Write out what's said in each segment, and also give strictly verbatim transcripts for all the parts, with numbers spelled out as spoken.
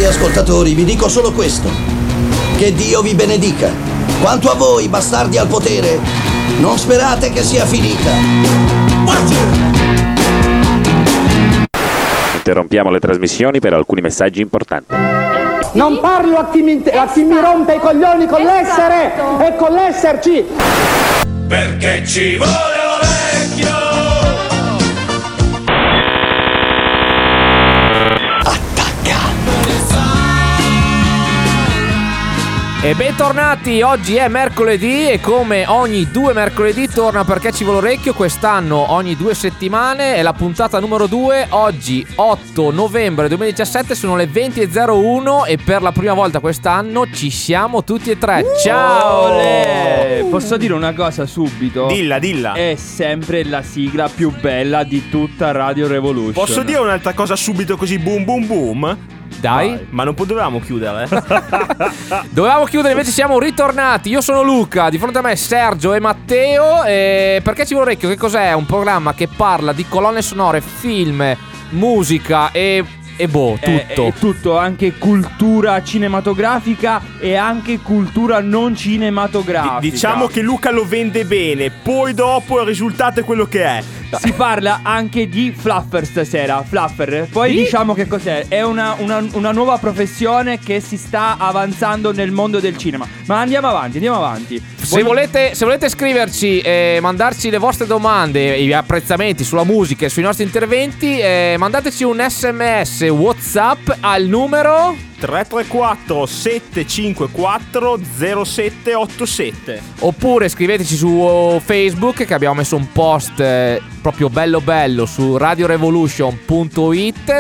cari ascoltatori, vi dico solo questo: che Dio vi benedica. Quanto a voi, bastardi al potere, non sperate che sia finita. Interrompiamo le trasmissioni per alcuni messaggi importanti. Non parlo a chi mi, a chi mi rompe i coglioni con l'essere e con l'esserci. Perché ci vuole orecchio. E bentornati, oggi è mercoledì e come ogni due mercoledì torna Perché ci vuole orecchio. Quest'anno ogni due settimane è la puntata numero due. Oggi otto novembre duemiladiciassette, sono le venti e zero uno e per la prima volta quest'anno ci siamo tutti e tre. Ciao! Uh, Posso dire una cosa subito? Dilla, dilla. È sempre la sigla più bella di tutta Radio Revolution. Posso dire un'altra cosa subito così boom boom boom? Dai. Dai. Ma non potevamo chiudere. Dovevamo chiudere, invece siamo ritornati. Io sono Luca, di fronte a me Sergio e Matteo. E Perché ci vuole orecchio? Che cos'è? Un programma che parla di colonne sonore, film, musica e... E boh, tutto. È, è tutto, anche cultura cinematografica e anche cultura non cinematografica. D- diciamo che Luca lo vende bene, poi dopo il risultato è quello che è. Si parla anche di fluffer stasera. Fluffer, poi sì? Diciamo che cos'è? È una, una, una nuova professione che si sta avanzando nel mondo del cinema. Ma andiamo avanti, andiamo avanti. Se volete, se volete scriverci e mandarci le vostre domande, gli apprezzamenti sulla musica e sui nostri interventi, eh, mandateci un sms WhatsApp al numero tre tre quattro sette cinque quattro zero sette otto sette. Oppure scriveteci su Facebook, che abbiamo messo un post eh, proprio bello bello su radio revolution punto it.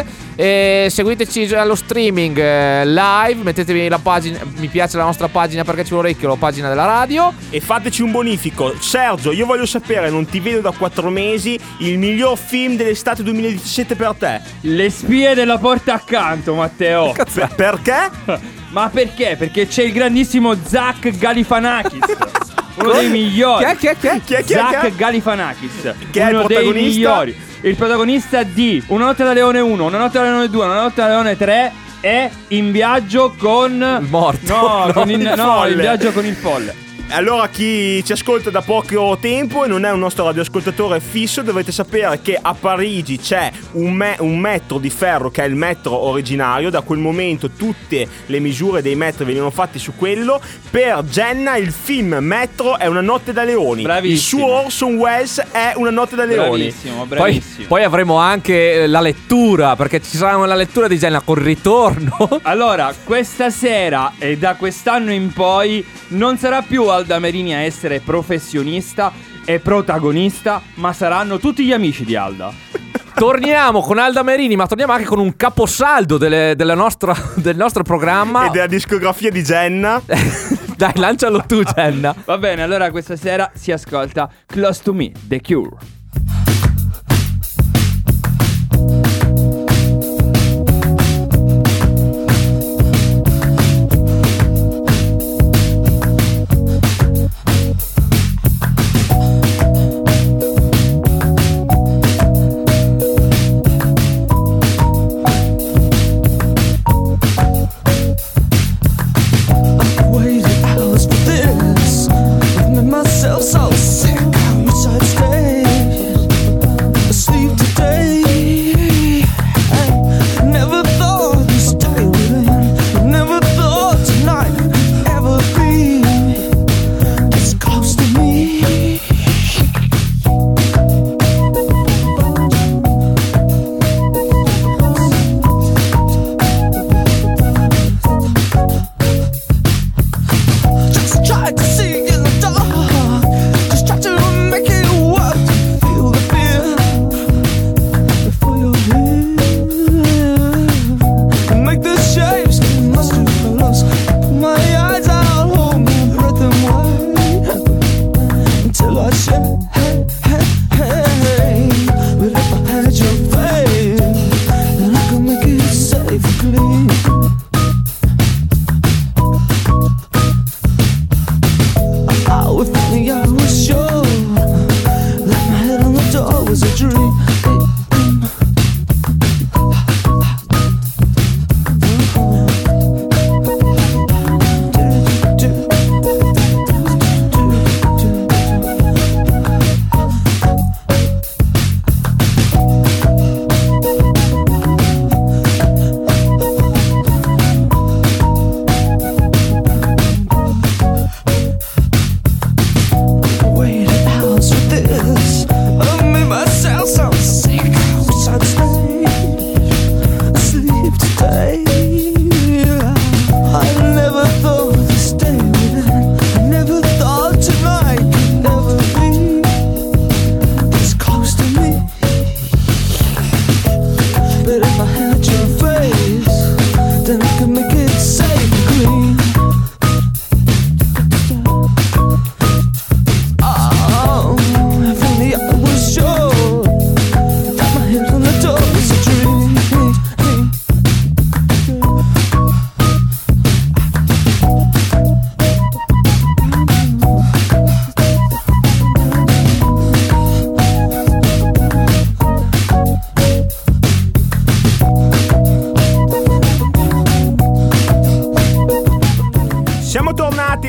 E seguiteci allo streaming eh, live, mettetevi la pagina, mi piace la nostra pagina Perché ci vuole orecchio, la pagina della radio, e fateci un bonifico. Sergio, io voglio sapere, non ti vedo da quattro mesi, il miglior film dell'estate duemiladiciassette per te. Le spie della porta accanto, Matteo. Per- perché? Ma perché? Perché c'è il grandissimo Zach Galifianakis. Uno dei migliori. Chi è? Chi è? Chi è? Chi è? Chi è? Zach Chi è? Galifianakis. Che è il uno dei protagonista? migliori. Il protagonista di Una notte da leone uno, Una notte da leone due, Una notte da leone tre è In viaggio con il morto. No, no, con il, il no folle. In viaggio con il folle. Allora, chi ci ascolta da poco tempo e non è un nostro radioascoltatore fisso, dovete sapere che a Parigi c'è un, me- un metro di ferro che è il metro originario. Da quel momento tutte le misure dei metri venivano fatte su quello. Per Jenna il film Metro è Una notte da leoni. Bravissimo. Il suo Orson Welles è Una notte da leoni. Bravissimo, bravissimo. Poi, poi avremo anche la lettura, perché ci sarà la lettura di Jenna col ritorno. Allora, questa sera e da quest'anno in poi non sarà più Alda Merini a essere professionista e protagonista, ma saranno tutti gli amici di Alda. Torniamo con Alda Merini, ma torniamo anche con un caposaldo delle, della nostra, del nostro programma E della discografia di Jenna. Dai, lancialo tu, Jenna. Va bene, allora questa sera si ascolta Close to Me, The Cure. So sick, I wish I'd stay asleep today. I never thought this day would end. Never thought tonight would ever be this close to me. Just tried to see in the dark.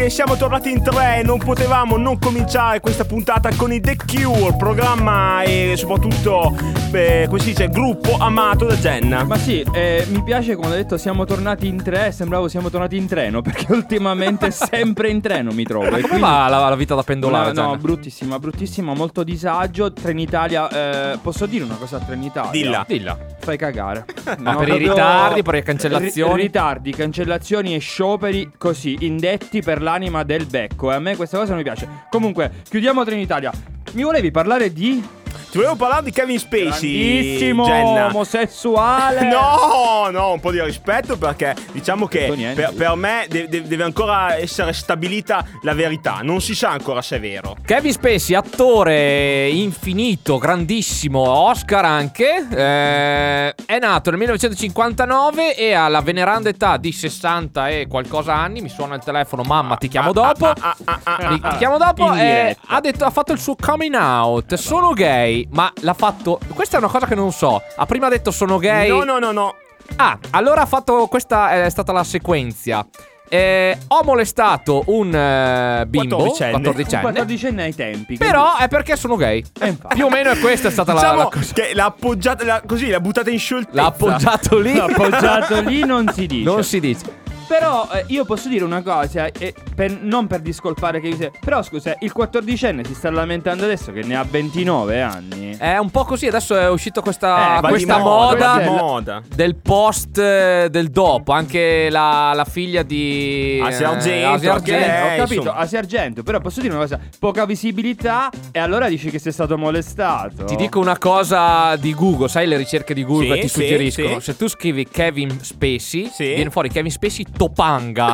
che siamo tornati in tre, non potevamo non cominciare questa puntata con i The Cure, programma e soprattutto, beh, come si dice, gruppo amato da Jenna. Ma sì, eh, mi piace quando hai detto siamo tornati in tre, sembravo siamo tornati in treno, perché ultimamente sempre in treno mi trovo. Ma e come quindi... va la, la vita da pendolare? No, no, Gianna? bruttissima, bruttissima, molto disagio. Trenitalia, eh, posso dire una cosa a Trenitalia? Dilla. Dilla. Fai cagare. Ma No, per i proprio- ritardi, per le cancellazioni? Ri- ritardi, cancellazioni e scioperi così, indetti per l'anima del becco. E a me questa cosa non mi piace. Comunque, chiudiamo Trenitalia. Mi volevi parlare di... Ti volevo parlare di Kevin Spacey, grandissimo Jenna. omosessuale. No, no, un po' di rispetto, perché diciamo che niente. per, per me de- de- deve ancora essere stabilita la verità. Non si sa ancora se è vero. Kevin Spacey, attore infinito, grandissimo, Oscar anche, eh, è nato nel millenovecentocinquantanove e ha la veneranda età di sessanta e qualcosa anni. Mi suona il telefono, mamma ti chiamo dopo. Ah, ah, ah, ah, Mi- ah. Ti chiamo dopo. In E diretta. ha detto, ha fatto il suo coming out. Sono gay, ma l'ha fatto. Questa è una cosa che non so. Ha prima detto sono gay. No, no, no, no. Ah, allora ha fatto. Questa è stata la sequenza. Eh, ho molestato un eh, bimbo quattordicenne. quattordicenne. quattordicenne ai tempi. Però è perché sono gay. Eh, infatti. Più o meno è questa è stata la, Diciamo la cosa. che l'ha appoggiata, l'ha- così l'ha buttata in scioltezza. L'ha appoggiato lì. L'ha appoggiato lì, non si dice. Non si dice. Però eh, io posso dire una cosa, eh, per, non per discolpare che... Però scusa, il quattordicenne si sta lamentando adesso che ne ha ventinove anni. È un po' così. Adesso è uscita questa, Eh, va di questa moda, moda, va di moda. del post eh, del dopo. Anche la, la figlia di Asia Argento, eh, Asia anche Argento. lei. Ho Eh, capito, insomma. Asia Argento. Però posso dire una cosa, poca visibilità e allora dici che sei stato molestato. Ti dico una cosa di Google, sai le ricerche di Google Sì, che ti sì, suggeriscono? sì. Se tu scrivi Kevin Spacey, Sì. viene fuori Kevin Spacey Topanga.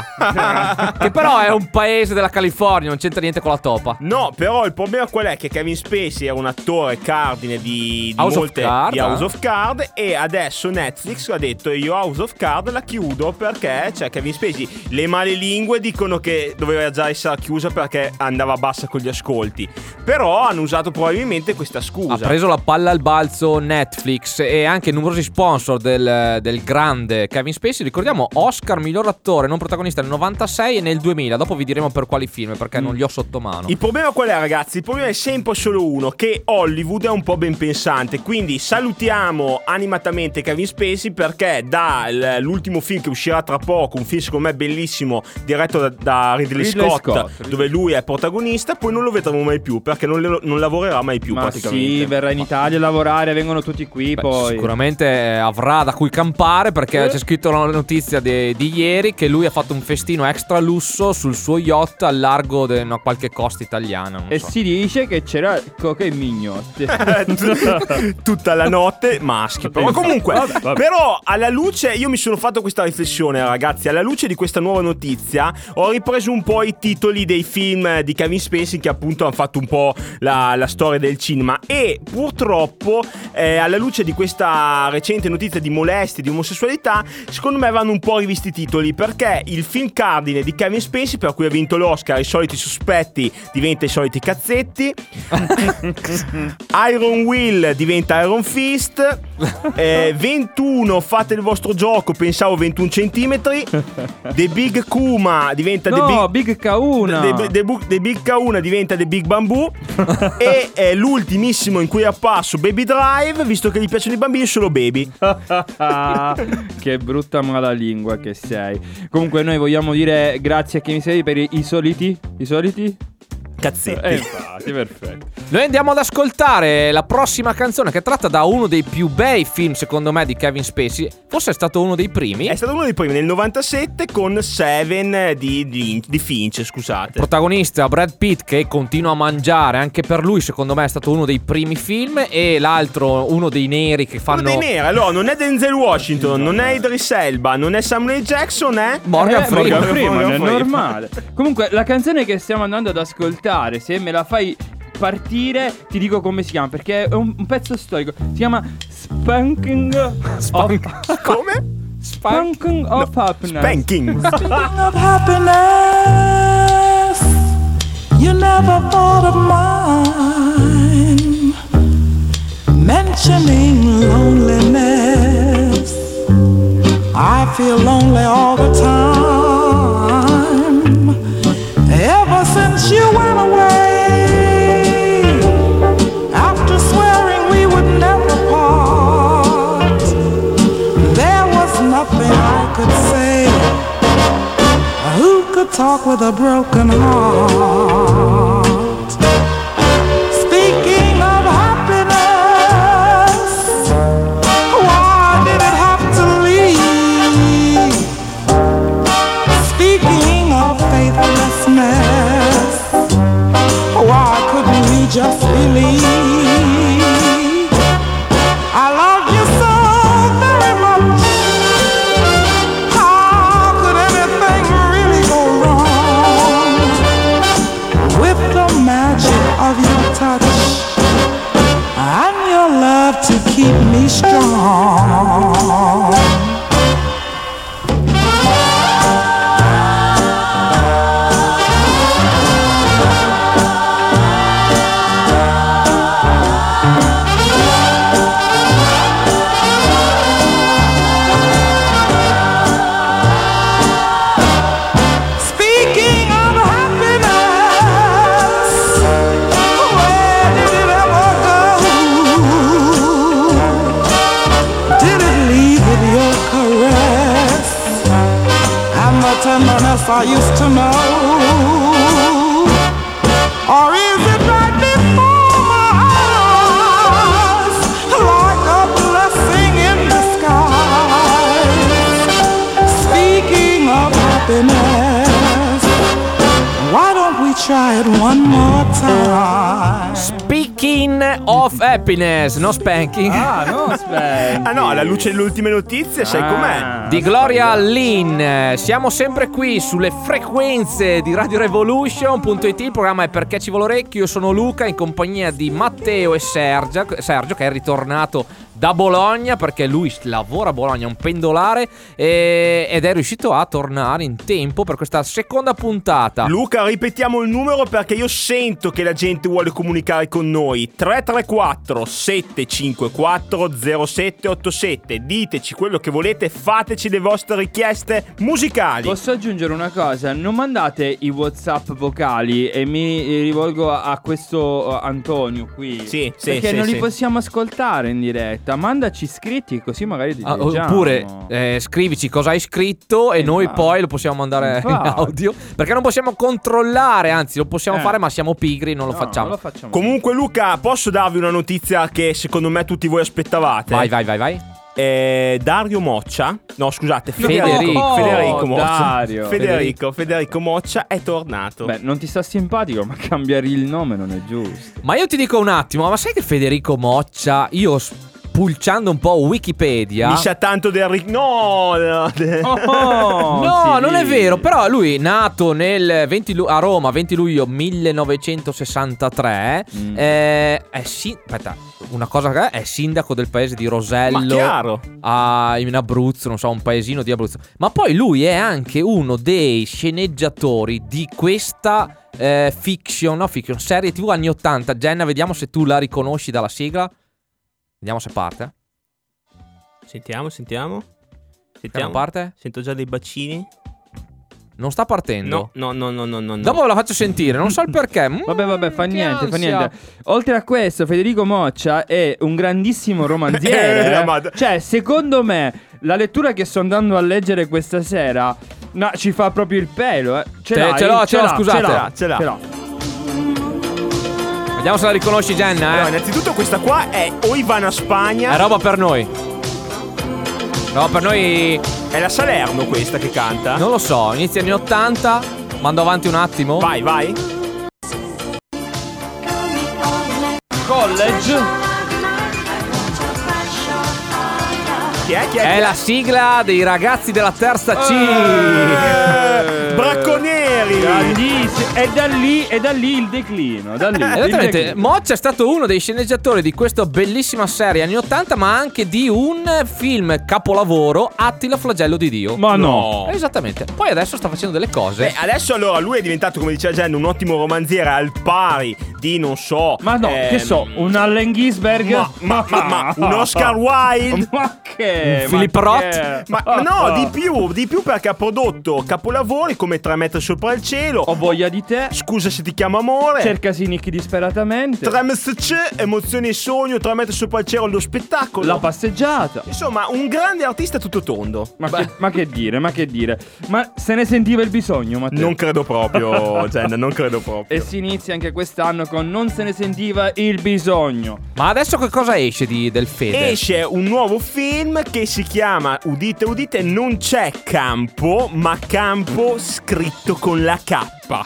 Che però è un paese della California, non c'entra niente con la topa. No, però il problema qual è? Che Kevin Spacey è un attore cardine di, di House of molte Card, di House eh? of Card, e adesso Netflix ha detto io House of Card la chiudo perché c'è Kevin Spacey. Le male lingue dicono che doveva già essere chiusa perché andava bassa con gli ascolti, però hanno usato probabilmente questa scusa. Ha preso la palla al balzo Netflix e anche numerosi sponsor del, del grande Kevin Spacey. Ricordiamo Oscar miglior attore non protagonista nel novantasei e nel duemila. Dopo vi diremo per quali film, perché non li ho sotto mano. Il problema qual è, ragazzi? Il problema è sempre solo uno, che Hollywood è un po' ben pensante. Quindi salutiamo animatamente Kevin Spacey, perché dall'ultimo film che uscirà tra poco, un film secondo me bellissimo, diretto da, da Ridley, Ridley Scott, Scott, dove lui è protagonista, poi non lo vedremo mai più, perché non, le- non lavorerà mai più Ma praticamente. sì, verrà in Italia a lavorare, vengono tutti qui. Beh, poi sicuramente eh, avrà da cui campare, perché Eh. c'è scritto la notizia di, di ieri che lui ha fatto un festino extra lusso sul suo yacht al largo di una qualche costa italiana. Non E so. si dice che c'era coca e mignotte. Tutta la notte maschi. Ma comunque, Vabbè, vabbè. però alla luce, io mi sono fatto questa riflessione, ragazzi. Alla luce di questa nuova notizia ho ripreso un po' i titoli dei film di Kevin Spacey, che appunto hanno fatto un po' la, la storia del cinema. E purtroppo eh, alla luce di questa recente notizia di molestie, di omosessualità, secondo me vanno un po' rivisti i titoli, perché il film cardine di Kevin Spacey, per cui ha vinto l'Oscar, I soliti sospetti diventa I soliti cazzetti. Iron Will diventa Iron Fist. eh, ventuno fate il vostro gioco, pensavo ventuno centimetri. The Big Kuma diventa No, The Big Big Kauna. The, the, the, Bu- The Big Kauna diventa The Big Bamboo. E eh, l'ultimissimo in cui è apparso Baby Drive, visto che gli piacciono i bambini, solo Baby. Che brutta malalingua che sei. Comunque noi vogliamo dire grazie a chi mi sei per i, i soliti I soliti Cazzetti. Eh infatti, perfetto. Noi andiamo ad ascoltare la prossima canzone, che è tratta da uno dei più bei film secondo me di Kevin Spacey. Forse è stato uno dei primi. È stato uno dei primi nel novantasette con Seven di, di, di Finch, scusate. Protagonista Brad Pitt, che continua a mangiare. Anche per lui secondo me è stato uno dei primi film. E l'altro uno dei neri che fanno Uno dei neri, allora non è Denzel Washington, non è Idris Elba, non è Samuel L. Jackson, è Morgan Eh, Freeman. Morgan Freeman, è Morgan Freeman. normale. Comunque la canzone che stiamo andando ad ascoltare, se me la fai partire ti dico come si chiama, perché è un, un pezzo storico. Si chiama Spanking of Come? Spanking of Happiness. Spanking. of happiness. You never thought of mine. Mentioning loneliness, I feel lonely all the time. talk with a broken heart. Speaking of happiness, why did it have to leave? Speaking of faithlessness, why couldn't we just believe? I love you so very much. How could anything really go wrong with the magic of your touch and your love to keep me strong? Tenderness I used to know, or is it right before my eyes, like a blessing in disguise? Speaking of happiness, why don't we try it one more time? Speaking of happiness, no spanking. Ah, no spanking. Ah no, alla luce delle ultime notizie, sai Ah. com'è? Di Gloria Lynn. Siamo sempre qui sulle frequenze di Radio Revolution punto it. Il programma è Perché ci vuole orecchio. Io sono Luca in compagnia di Matteo e Sergio, Sergio che è ritornato da Bologna perché lui lavora a Bologna, è un pendolare, e, ed è riuscito a tornare in tempo per questa seconda puntata. Luca, ripetiamo il numero perché io sento che la gente vuole comunicare con noi. Tre tre quattro sette cinque quattro zero sette otto sette. Diteci quello che volete, fateci le vostre richieste musicali. Posso aggiungere una cosa? Non mandate i WhatsApp vocali, e mi rivolgo a questo uh, Antonio qui. Sì, sì, perché sì, non sì. li possiamo ascoltare in diretta. Mandaci scritti così magari li Ah, leggiamo. oppure eh, scrivici cosa hai scritto e Infatti. noi poi lo possiamo mandare Infatti. in audio, perché non possiamo controllare, anzi lo possiamo Eh. fare ma siamo pigri, non lo No, facciamo. non lo facciamo. Comunque Luca, posso darvi una notizia che secondo me tutti voi aspettavate? Vai vai vai vai. Eh, Dario Moccia, no scusate, Federico Federico. Federico Moccia. Dario. Federico, Federico Moccia è tornato. Beh, non ti sta simpatico, ma cambiare il nome non è giusto. Ma io ti dico un attimo, ma sai che Federico Moccia, io spulciando un po' Wikipedia, Mi sa tanto del ric- No, no, de- Oh, no, sì. non è vero, però lui nato nel venti lu- a Roma, venti luglio millenovecentosessantatré, Mm. eh, è sì, aspetta, una cosa che è, è sindaco del paese di Rosello, Ma chiaro. a- in Abruzzo, non so, un paesino di Abruzzo. Ma poi lui è anche uno dei sceneggiatori di questa eh, fiction, no fiction, serie tivù anni ottanta. Jenna, vediamo se tu la riconosci dalla sigla. Vediamo se parte. Sentiamo, sentiamo. Non Sentiamo. parte? Sento già dei bacini. Non sta partendo. No, no, no, no, no, no, no. Dopo ve la faccio sentire, non so il perché. Mm, Vabbè, vabbè, fa che niente, fa ansia. niente. Oltre a questo, Federico Moccia è un grandissimo romanziere. Eh, eh. ma- Cioè, secondo me, la lettura che sto andando a leggere questa sera, no, ci fa proprio il pelo, eh. Ce, Ce- l'hai? ce l'ho, ce l'ho, l'ha, scusate. Ce l'ha, Ce l'ha. ce l'ha. Vediamo se la riconosci, Jenna. Allora, Eh? innanzitutto questa qua è o Ivana Spagna. È roba per noi. No, per noi È la Salerno questa che canta. non lo so. Inizia anni ottanta. Mando avanti un attimo. Vai, vai. College. Chi è? Chi è? È Chi la sigla dei ragazzi della terza C. Eh, Bracconieri. Grandissimo. E da lì, e da lì il declino. Da lì. il Esattamente, declino. Moccia è stato uno dei sceneggiatori di questa bellissima serie anni ottanta, ma anche di un film capolavoro, Attila Flagello di Dio. Ma no. Esattamente. Poi adesso sta facendo delle cose. Beh, adesso allora lui è diventato, come diceva Jen, un ottimo romanziere al pari di, non so. Ma no, ehm, che so, un Allen Ginsberg. Ma, ma, ma, ma un Oscar Wilde. Ma che? Un ma Philip che? Roth? Ma ma no, di più, di più perché ha prodotto capolavori come Tre metri sopra al cielo. Ho voglia di te. Scusa se ti chiamo amore. Cercasi Nick disperatamente. tre M S C, emozioni e sogno, tre metri sopra il cielo, lo spettacolo. La passeggiata. Insomma, un grande artista tutto tondo. Ma che, ma che dire, ma che dire. Ma se ne sentiva il bisogno, Matteo? Non credo proprio, Jenna, non credo proprio. E si inizia anche quest'anno con Non se ne sentiva il bisogno. Ma adesso che cosa esce di, del Fede? Esce un nuovo film che si chiama, udite udite, Non c'è campo, ma campo scritto con la K.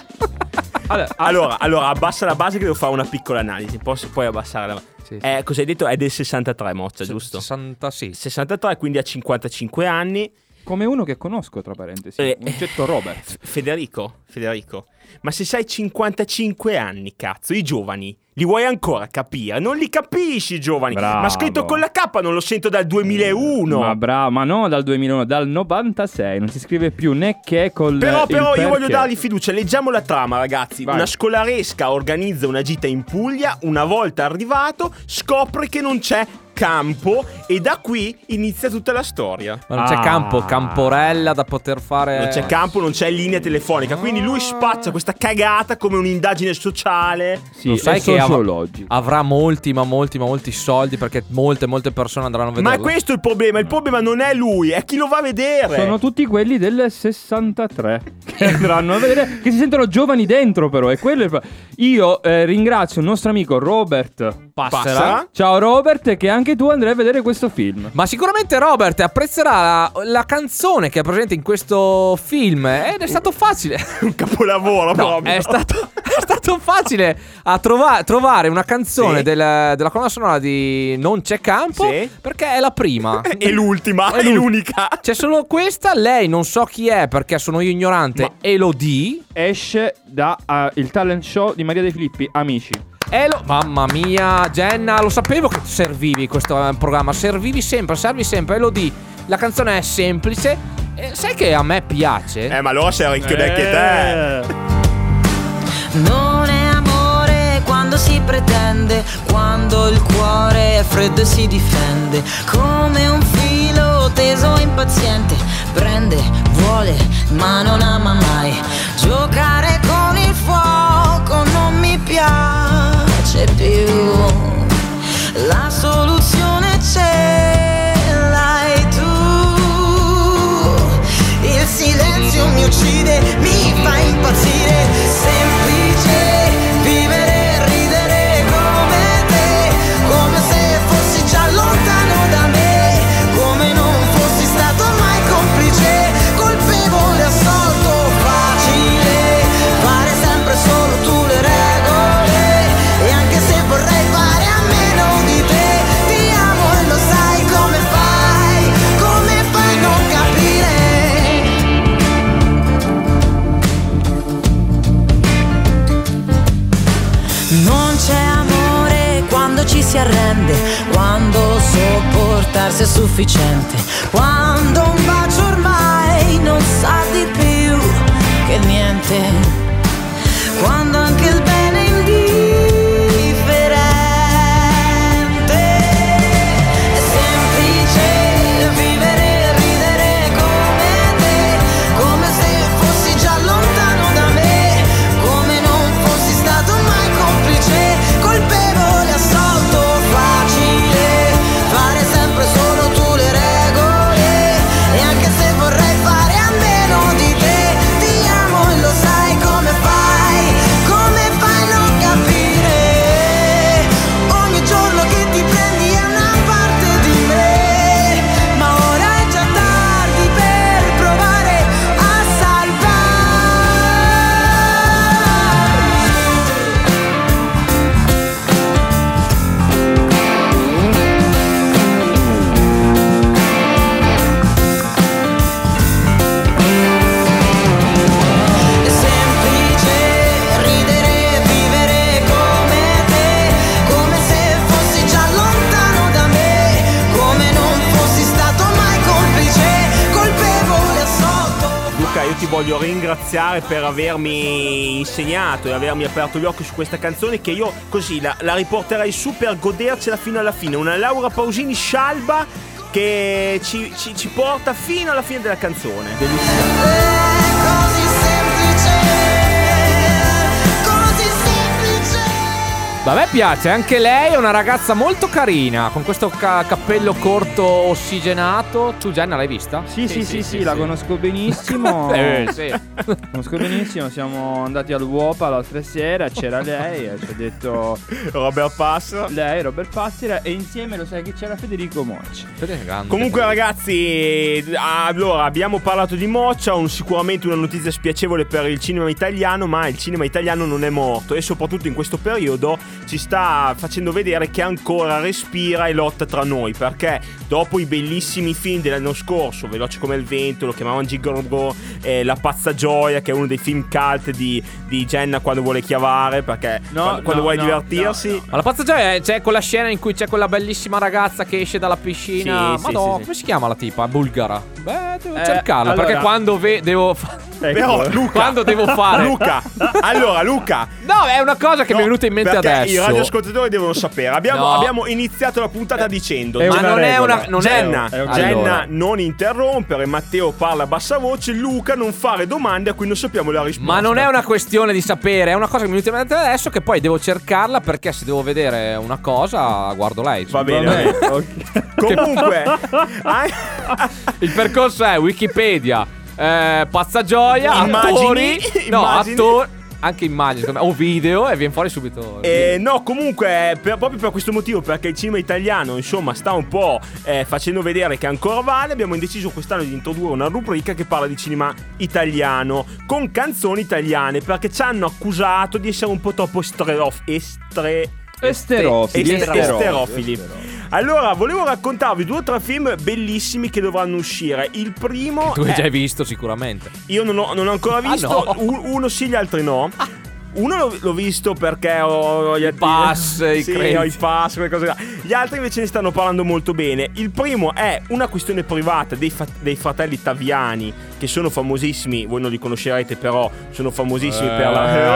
Allora, Allora, allora abbassa la base che devo fare una piccola analisi. Posso poi abbassare la... Sì. Eh, cosa hai detto? È del sessantatré, Mozza, giusto? sessanta, sì. sessantatré, quindi ha cinquantacinque anni. come uno che conosco, tra parentesi, Eh, un certo Robert. Federico, Federico, ma se sei cinquantacinque anni, cazzo, i giovani li vuoi ancora capire? Non li capisci i giovani. Bravo. Ma scritto con la K non lo sento dal duemilauno. Ma bravo, ma no dal duemilauno, dal novantasei. Non si scrive più né che col Però, il però io perché. voglio dargli fiducia. Leggiamo la trama, ragazzi. Vai. Una scolaresca organizza una gita in Puglia. Una volta arrivato scopre che non c'è campo e da qui inizia tutta la storia. Ma non c'è Ah. campo, camporella da poter fare. Non c'è campo, non c'è linea telefonica. Quindi lui spaccia questa cagata come un'indagine sociale. Sì, Lo sai è che av- sociologico. avrà molti, ma molti, ma molti soldi perché molte, molte persone andranno a Ma vederlo. è questo il problema. Il problema non è lui, è chi lo va a vedere. Sono tutti quelli del sessantatré che andranno a vedere, che si sentono giovani dentro, però. È quello il pro- Io eh, ringrazio il nostro amico Robert Passera. Passera. Ciao Robert, che anche tu andrai a vedere questo film. Ma sicuramente Robert apprezzerà la, la canzone che è presente in questo film. Ed è stato facile. Un capolavoro No, proprio. è stato, è stato facile a trova- trovare una canzone Sì. del- della colonna sonora di Non c'è campo, Sì. perché è la prima. E l'ultima, È è l'ul- l'unica. C'è solo questa, lei non so chi è perché sono io ignorante. Ma- Elodie. Esce da ah, il talent show di Maria De Filippi, Amici. Elo- Mamma mia, Jenna, lo sapevo che servivi questo eh, programma. Servivi sempre, servi sempre. Elodie, la canzone è semplice. E sai che a me piace? Eh, ma allora sei ricchio anche te. Non è amore quando si pretende, quando il cuore è freddo e si difende, come un filo teso impaziente, prende, vuole, ma non ama mai. Giocare con il fuoco non mi piace più, la soluzione c'è, l'hai tu. Il silenzio mi uccide, mi fa impazzire, semplice vivere, ridere come te, come se fossi già lontano da me, come non fossi stato mai complice, colpevole, assolto, facile, fare sempre solo tu le regole, e anche se vorrei fare a meno di te, ti amo e lo sai come fai, come fai a non capire. Non c'è amore quando ci si arrende, quando sopportarsi è sufficiente, quando un bacio ormai non sa di più che niente, quando anche il bene è indifferente. È semplice vivere, ridere come te, come se fossi già lontano da me, come non fossi stato mai complice, colpevole, assolto, facile, fare sempre solo tu le regole, e anche se vorrei fare a meno di te, ti amo e lo sai come fai, come fai a non capire, ogni giorno che ti prendi è una parte di me, ma ora è già tardi per provare a salvarmi. È semplice ridere, vivere come te, come se fossi già lontano da me, come non fossi stato mai complice, colpevole, assolto. Luca, io ti voglio ringraziare per avermi insegnato e avermi aperto gli occhi su questa canzone, che io così la, la riporterei su per godercela fino alla fine. Una Laura Pausini scialba che ci, ci, ci porta fino alla fine della canzone. È così semplice Ma a me piace, anche lei è una ragazza molto carina, con questo ca- cappello corto ossigenato. Tu Jenna l'hai vista? Sì, sì, sì, sì, la conosco benissimo. Eh, sì. Conosco benissimo, siamo andati al Uopa l'altra sera, c'era lei e ci ha detto Robert Passera. Lei, Robert Passera, e insieme lo sai che c'era Federico Moccia. Comunque ragazzi, allora abbiamo parlato di Moccia, un, sicuramente una notizia spiacevole per il cinema italiano, ma il cinema italiano non è morto e soprattutto in questo periodo ci sta facendo vedere che ancora respira e lotta tra noi, perché dopo i bellissimi film dell'anno scorso, Veloce come il vento, lo chiamavano Gigolo, eh, La pazza gioia, che è uno dei film cult di, di Jenna quando vuole chiavare, perché no, quando, quando no, vuole no, divertirsi. no, no. Ma La pazza gioia è, c'è quella scena in cui c'è quella bellissima ragazza che esce dalla piscina. Sì, Madonna, sì, sì, come si chiama la tipa? Bulgara. Beh, devo Eh, cercarla, allora- perché quando ve- devo fa- Ecco. Però Luca, quando devo fare Luca, allora Luca, No, è una cosa che no, mi è venuta in mente perché adesso. i radioascoltatori devono sapere. Abbiamo, No. abbiamo iniziato la puntata dicendo È Ma una non è regola. una non Jenna, è, una- Jenna allora, non interrompere, Matteo parla a bassa voce, Luca non fare domande a cui non sappiamo la risposta. ma non è una questione di sapere, è una cosa che mi è venuta in mente adesso, che poi devo cercarla, perché se devo vedere una cosa guardo lei. Va bene, va bene. Ok. Comunque ai- Il percorso è Wikipedia, eh, pazza gioia, Immagini, attori, no, immagini. attori, anche immagini, secondo me, o video, e viene fuori subito. Eh, no, comunque, per- proprio per questo motivo, perché il cinema italiano, insomma, sta un po' eh, facendo vedere che ancora vale, abbiamo deciso quest'anno di introdurre una rubrica che parla di cinema italiano, con canzoni italiane, perché ci hanno accusato di essere un po' troppo estre- estre- Esterofili, est- esterofili. esterofili. Allora, volevo raccontarvi due o tre film bellissimi che dovranno uscire. Il primo Tu hai è- già visto sicuramente. io non ho, non ho ancora Ah, visto, no? U- uno sì, gli altri no. Uno l'ho, l'ho visto perché ho gli pass, i sì, crediti. ho i pass, quelle cose là. Gli altri invece ne stanno parlando molto bene. Il primo è una questione privata dei, fa- dei fratelli Taviani, che sono famosissimi, voi non li conoscerete però, sono famosissimi per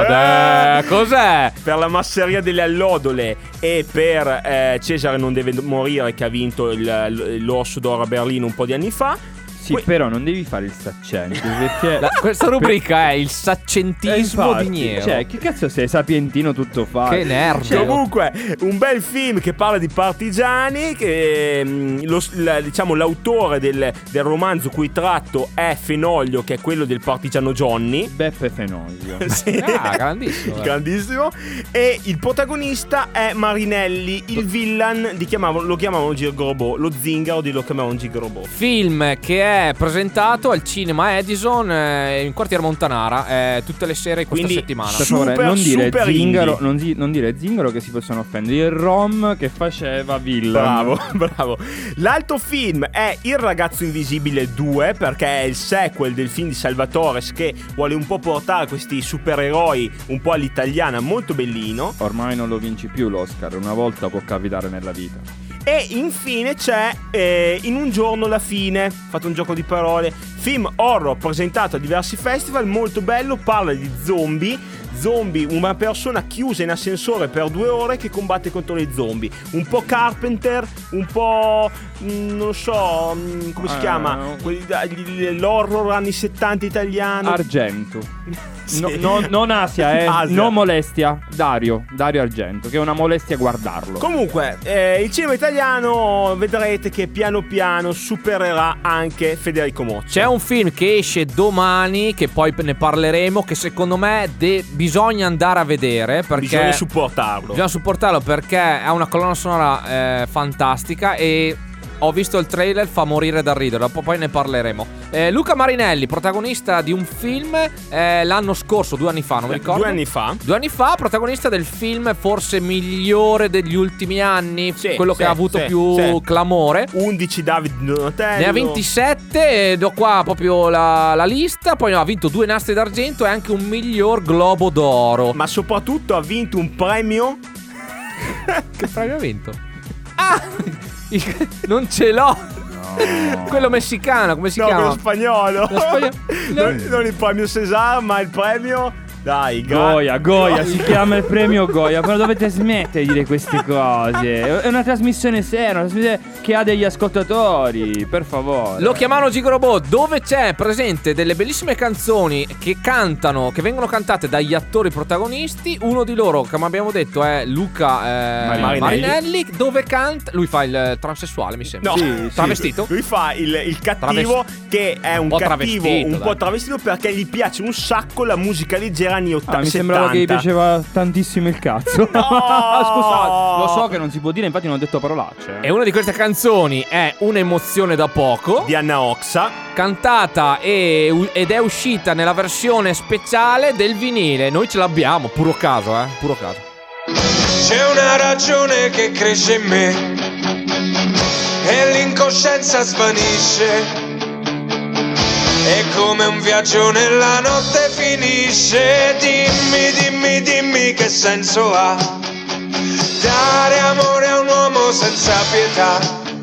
la Eh, cos'è? per la masseria delle allodole e per eh, Cesare non deve morire, che ha vinto il, l'Orso d'Oro a Berlino un po' di anni fa. Sì, Que- però non devi fare il saccente, perché La- questa rubrica è il Eh, saccentismo infatti, di Niero. Cioè, che cazzo sei sapientino tutto fare? Che nerd. Cioè, Comunque, un bel film che parla di partigiani. Che mm, lo- la- diciamo l'autore del, del romanzo cui tratto è Fenoglio, che è quello del partigiano Johnny. Beppe Fenoglio. Sì. Ah, grandissimo, eh. Grandissimo. E il protagonista è Marinelli. Il villain di chiamavano, lo chiamavano Gigrobò. Lo zingaro di lo chiamavano Gigrobò. Film che è presentato al cinema Edison, eh, in quartiere Montanara, eh, tutte le sere questa Quindi, settimana. Per favore, Super, non dire super zingaro, indie. non, di- non dire zingaro che si possono offendere. Il rom che faceva villain. Bravo, bravo. L'altro film è Il ragazzo invisibile due, perché è il sequel del film di Salvatore, che vuole un po' portare questi supereroi un po' all'italiana, molto bellino. Ormai non lo vinci più l'Oscar, una volta può capitare nella vita. E infine c'è eh, In un giorno la fine, fatto un gioco di parole, film horror presentato a diversi festival, molto bello, parla di zombie. Zombie, una persona chiusa in ascensore per due ore che combatte contro i zombie. Un po' Carpenter, un po' mh, non lo so, mh, come si Eh, chiama? Quelli- gli- L'horror anni settanta italiano. Argento. Sì. No, no- non Asia, eh. Asia. Non molestia. Dario. Dario Argento. Che è una molestia guardarlo. Comunque, eh, il cinema italiano vedrete che piano piano supererà anche Federico Moccia. C'è un film che esce domani, che poi ne parleremo, che secondo me de- bisogna andare a vedere, perché Bisogna supportarlo. bisogna supportarlo perché ha una colonna sonora eh, fantastica, e ho visto il trailer, fa morire da ridere, dopo poi ne parleremo. Eh, Luca Marinelli, protagonista di un film eh, l'anno scorso, due anni fa, non mi ricordo. Due anni fa. Due anni fa, protagonista del film forse migliore degli ultimi anni, Sì, quello sì, che ha avuto sì, più sì. clamore. undici David Donatello. Ne ha ventisette, e do qua proprio la, la lista. Poi ha vinto due nastri d'argento e anche un miglior Globo d'Oro. Ma soprattutto ha vinto un premio. Che premio ha vinto? Ah! il- non ce l'ho! Quello messicano, come si No, chiama? quello spagnolo. Lo spagno- non, non il premio César, ma il premio Dai, gra- Goya, Goya, si chiama il premio Goya. Però dovete smettere di dire queste cose. È una trasmissione seria, una trasmissione che ha degli ascoltatori, per favore. Lo chiamano Gigorobot, dove c'è presente delle bellissime canzoni che cantano, che vengono cantate dagli attori protagonisti. Uno di loro, come abbiamo detto, è Luca eh, Marinelli. Marinelli, dove canta. Lui fa il transessuale, mi sembra. No, Sì, sì. Travestito? Lui fa il, il cattivo, che è un, Un po' cattivo travestito, un dai. po' travestito, perché gli piace un sacco la musica leggera anni ottanta. Ah, mi sembrava che gli piaceva tantissimo il cazzo. No! Scusate, lo so che non si può dire, infatti non ho detto parolacce. E una di queste canzoni è Un'emozione da poco, Di Anna Oxa. cantata e- ed è uscita nella versione speciale del vinile. Noi ce l'abbiamo, puro caso, eh, puro caso. C'è una ragione che cresce in me e l'incoscienza svanisce. È come un viaggio nella notte finisce. Dimmi, dimmi, dimmi che senso ha dare amore a un uomo senza pietà.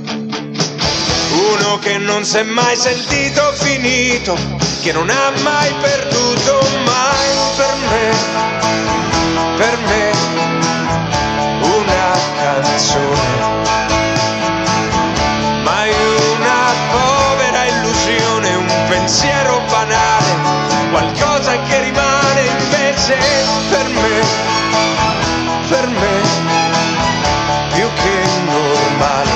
Uno che non si è mai sentito finito, che non ha mai perduto mai. Per me, per me, una canzone. Mai una povera illusione, un pensiero banale, qualcosa che rimane invece per me, per me, più che normale.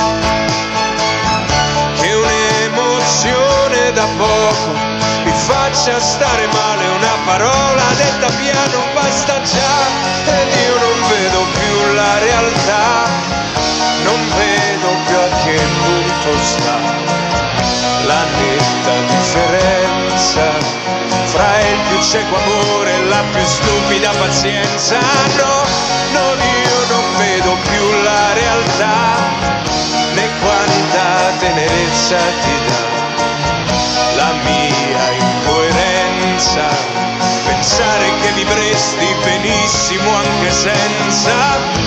Che un'emozione da poco mi faccia stare male, una parola detta piano basta già. Ed io non vedo più la realtà, non vedo più a che punto sta la netta differenza fra il più cieco amore e la più stupida pazienza. No, no, io non vedo più la realtà, né quanta tenerezza ti dà la mia incoerenza. Pensare che vivresti benissimo anche senza.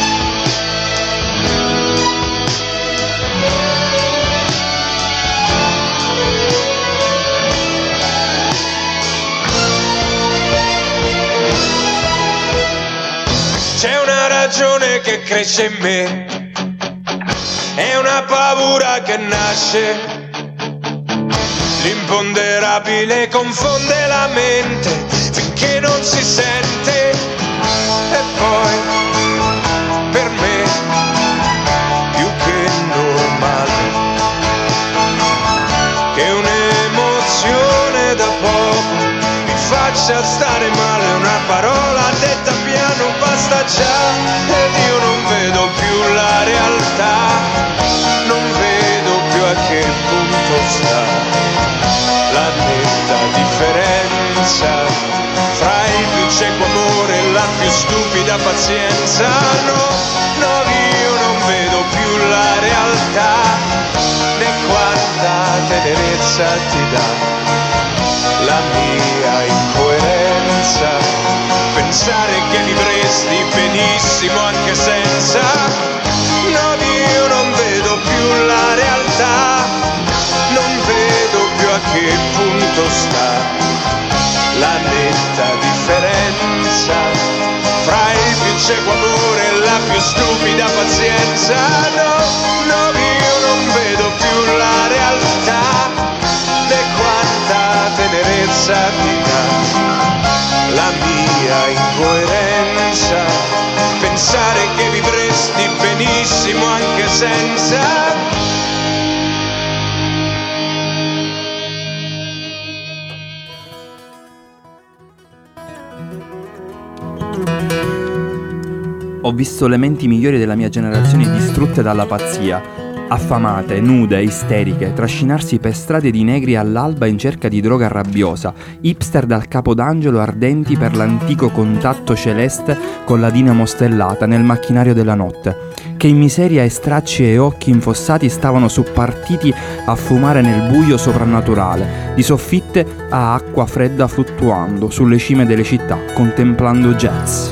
C'è una ragione che cresce in me, è una paura che nasce, l'imponderabile confonde la mente finché non si sente. E poi, per me, più che normale, che un'emozione da poco mi faccia stare male, una parola detta piano basta già. Ed io non vedo più la realtà, non vedo più a che punto sta la netta differenza fra il più cieco amore e la più stupida pazienza. No, no, io non vedo più la realtà, né quanta tenerezza ti dà la mia incoerenza. Pensare che vivresti benissimo anche senza. No, io non vedo più la realtà, non vedo più a che punto sta la netta differenza fra il più cieco amore e la più stupida pazienza. No, no, io non vedo più la realtà, né quanta tenerezza ti dà la mia incoerenza. Pensare che vivresti benissimo anche senza. Ho visto le menti migliori della mia generazione distrutte dalla pazzia, affamate, nude, isteriche, trascinarsi per strade di negri all'alba in cerca di droga rabbiosa, hipster dal Capodangelo ardenti per l'antico contatto celeste con la dinamo stellata nel macchinario della notte, che in miseria e stracci e occhi infossati stavano suppartiti a fumare nel buio soprannaturale, di soffitte a acqua fredda fluttuando sulle cime delle città, contemplando jazz.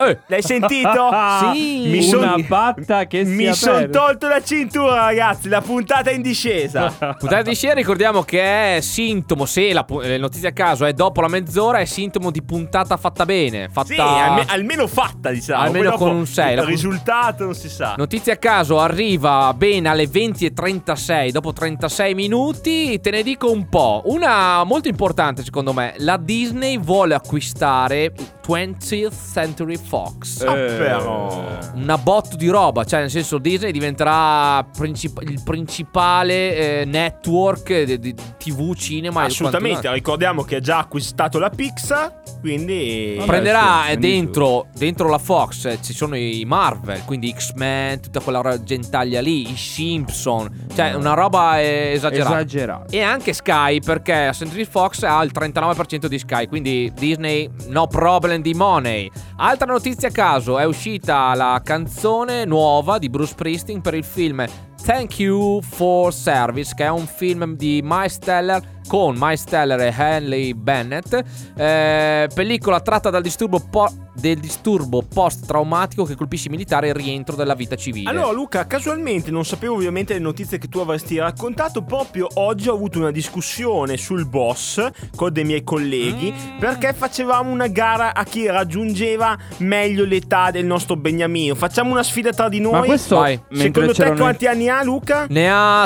Eh. L'hai sentito? Sì. Mi son- Una patta che si Mi è sono aperta. tolto la cintura, ragazzi. La puntata è in discesa. Puntata di scena, ricordiamo che è sintomo, se la pu- eh, notizia a caso è dopo la mezz'ora, è sintomo di puntata fatta bene. Fatta Sì, alme- almeno fatta, diciamo. Almeno Poi dopo con un sei. Il risultato non si sa. Notizia a caso arriva bene alle venti e trentasei. Dopo trentasei minuti, te ne dico un po'. Una molto importante, secondo me. La Disney vuole acquistare twentieth Century Fox. Ah, però. Una botto di roba, cioè nel senso Disney diventerà princip- il principale eh, network di, di tivù, cinema. e Assolutamente, quanto- ricordiamo che ha già acquistato la Pixar, quindi Vabbè, Prenderà sì, eh, dentro, dentro la Fox eh, ci sono i Marvel, quindi X-Men, tutta quella gentaglia lì, i Simpson, cioè una roba eh, esagerata. Esagerato. E anche Sky, perché la Century Fox ha il trentanove per cento di Sky, quindi Disney no problem di money. Altra notizia a caso, è uscita la canzone nuova di Bruce Springsteen per il film Thank You for Service, che è un film di Miles Teller con Miles Teller e Henley Bennett, eh, pellicola tratta dal disturbo po- del disturbo post-traumatico che colpisce i militari e il rientro della vita civile. Allora Luca, casualmente non sapevo ovviamente le notizie che tu avresti raccontato. Proprio oggi ho avuto una discussione sul Boss con dei miei colleghi mm. perché facevamo una gara a chi raggiungeva meglio l'età del nostro Beniamino. Facciamo una sfida tra di noi. Ma questo, Vai. Secondo te quanti anni ha Luca? Ne ha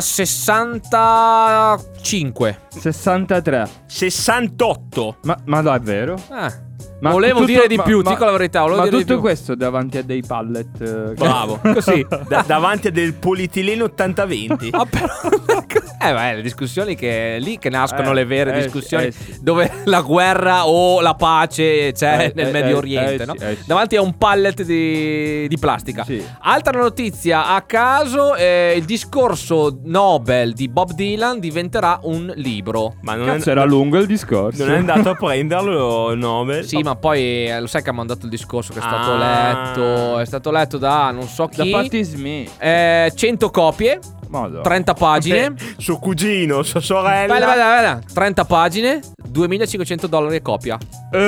sessantacinque. sessantatré. sessantotto. Ma, ma davvero? Eh. Ma volevo tutto- dire di ma- più, ma- dico la verità. Volevo Ma dire tutto di più. questo davanti a dei pallet. eh, che- Bravo. Così. Da- davanti a del polietilene ottanta venti. Ah, però- Eh beh, le discussioni che lì che nascono Eh, le vere eh, discussioni eh, sì. dove la guerra o la pace c'è Eh, nel eh, Medio eh, Oriente, eh, no? sì, eh, sì. Davanti a un pallet di, di plastica. Sì. Altra notizia a caso, eh, il discorso Nobel di Bob Dylan diventerà un libro. Ma non Cazzo, è, era lungo il discorso. non è andato a prenderlo il Nobel? Sì, ma poi eh, lo sai che ha mandato il discorso che è stato Ah. letto, è stato letto da non so Da chi. Patti Smith. Eh, cento copie, Madonna. trenta pagine. Eh, suo cugino, sua sorella. Vai, vai, vai, vai. trenta pagine, duemilacinquecento dollari a copia.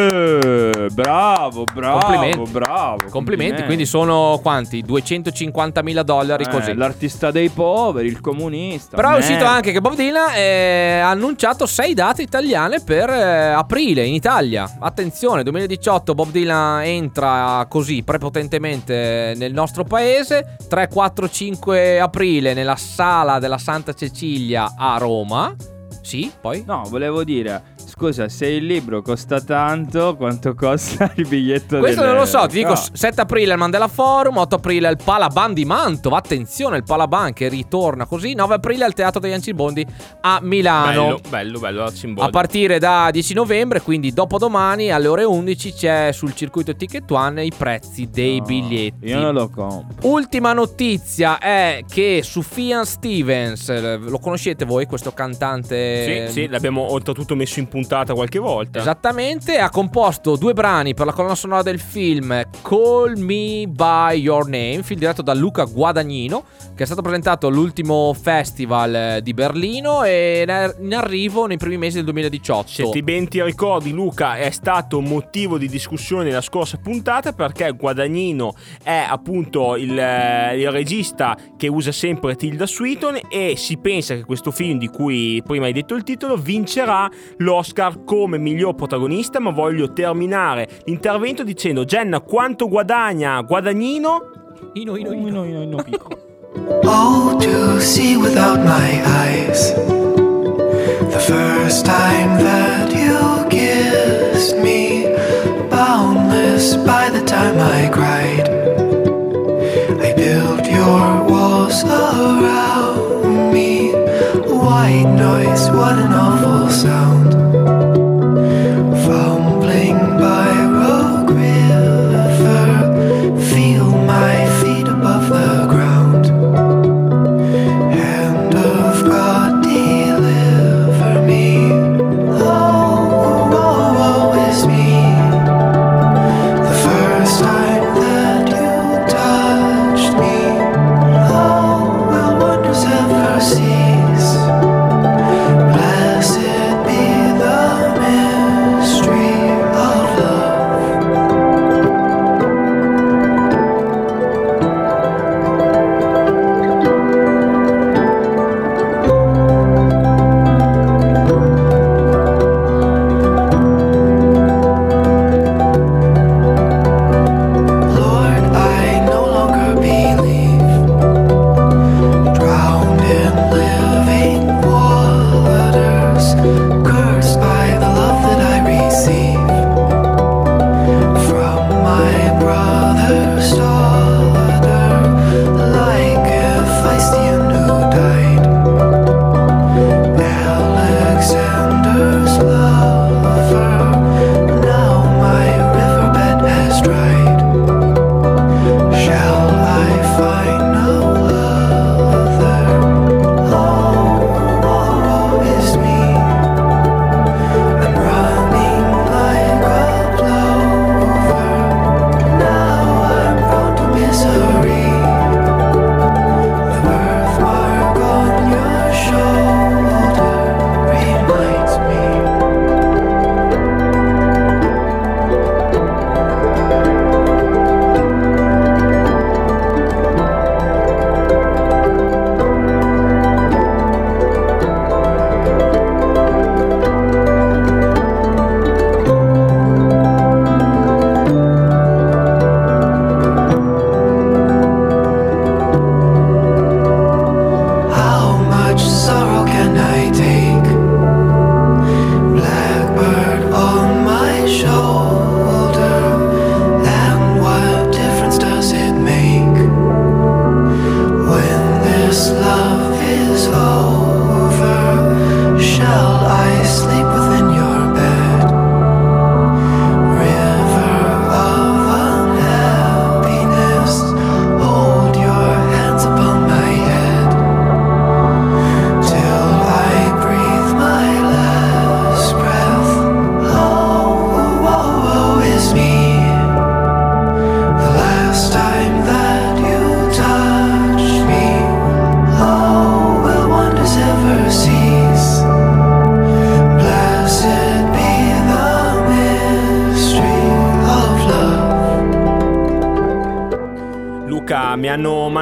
Eh, bravo, bravo, Complimenti. bravo. Complimenti, quindi sono quanti? duecentocinquantamila dollari Eh, così. L'artista dei poveri, il comunista. Però è merda. uscito anche che Bob Dylan eh, ha annunciato sei date italiane per eh, aprile in Italia. Attenzione, duemiladiciotto Bob Dylan entra così prepotentemente nel nostro paese. tre, quattro, cinque aprile nella sala della Santa Cecilia a Roma. Sì, poi? No, volevo dire, scusa, se il libro costa tanto, quanto costa il biglietto? Questo delle- non lo so, ti dico No. sette aprile al Mandela Forum, otto aprile al Palaban di Mantova, attenzione il Palaban che ritorna così, nove aprile al Teatro degli Ancibondi a Milano. Bello, bello, bello, la Cimbodi. A partire da dieci novembre, quindi dopodomani alle ore undici c'è sul circuito Ticket One i prezzi dei No, biglietti. Io non lo compro. Ultima notizia è che Sufjan Stevens, eh, lo conoscete voi questo cantante? Sì, sì, l'abbiamo oltretutto messo in puntata qualche volta. Esattamente, ha composto due brani per la colonna sonora del film Call Me By Your Name, film diretto da Luca Guadagnino, che è stato presentato all'ultimo festival eh, di Berlino e è in arrivo nei primi mesi del duemiladiciotto. Se ti ben ti ricordi, Luca, è stato motivo di discussione nella scorsa puntata perché Guadagnino è appunto il, eh, il regista che usa sempre Tilda Swinton e si pensa che questo film, di cui prima hai detto il titolo, vincerà l'Oscar come miglior protagonista. Ma voglio terminare l'intervento dicendo: Jenna, quanto guadagna Guadagnino? Ino, ino, ino. No, no, no, piccolo. Oh, to see without my eyes. The first time that you kissed me, boundless by the time I cried. I built your walls around me. White noise, what an awful sound. Fumbling by Rogue River, feel my feet above the ground. Hand of God, deliver me. Oh, woe is me. The first time that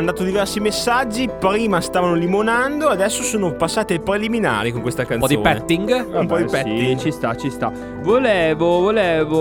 mandato diversi messaggi. Prima stavano limonando, adesso sono passate ai preliminari con questa canzone. Un po' di petting. Un po' di Vabbè, petting. sì, ci sta, ci sta. Volevo, volevo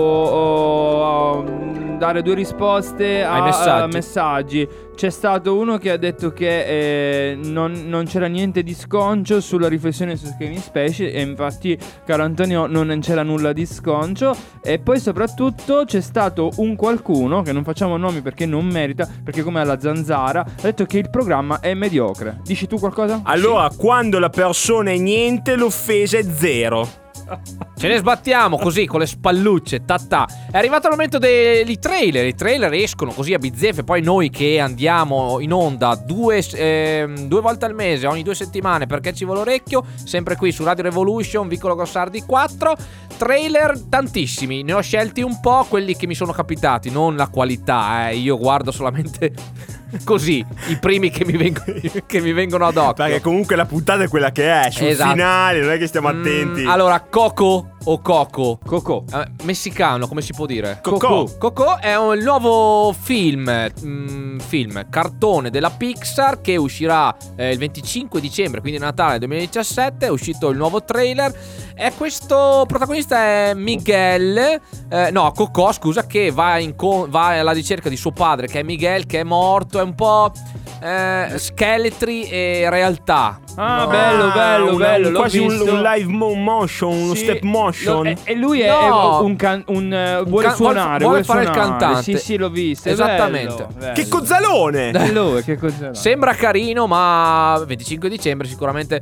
oh, dare due risposte a Ai messaggi. a messaggi. C'è stato uno che ha detto che eh, non, non c'era niente di sconcio sulla riflessione su Kevin Spacey, e infatti, caro Antonio, non c'era nulla di sconcio. E poi soprattutto c'è stato un qualcuno, che non facciamo nomi perché non merita, perché come alla Zanzara, ha detto che il programma è mediocre. Dici tu qualcosa? Allora, quando la persona è niente, l'offesa è zero. Ce ne sbattiamo così con le spallucce. Ta-ta. È arrivato il momento dei trailer. I trailer escono così a bizzeffe. Poi noi che andiamo in onda due, eh, due volte al mese, ogni due settimane, perché ci vuole orecchio, sempre qui su Radio Revolution, Vicolo Grossardi quattro. Trailer tantissimi. Ne ho scelti un po', quelli che mi sono capitati, non la qualità, eh. Io guardo solamente così i primi che mi vengono, che mi vengono ad occhio. Perché comunque la puntata è quella che è. Sul Esatto. finale non è che stiamo attenti. Mm, allora, Coco o Coco? Coco. Eh, messicano, come si può dire? Coco. Coco è un nuovo film, mm, film, cartone della Pixar che uscirà eh, il venticinque dicembre, quindi Natale duemiladiciassette. È uscito il nuovo trailer. E questo protagonista è Miguel, eh, no, Coco, scusa, che va, in co- va alla ricerca di suo padre, che è Miguel, che è morto. È un po' eh, scheletri e realtà. Ah, No. bello, bello, Una- bello. un- L'ho quasi un, visto. un live mo- motion, uno Sì, step motion. lo- e, e lui è, No. è un, can, un eh, vuole can- suonare, vuole fare il suonare. cantante. Sì, sì, l'ho visto. è Esattamente. bello, bello. Che cozzalone! E lui, che cosa? Sembra carino, ma venticinque dicembre sicuramente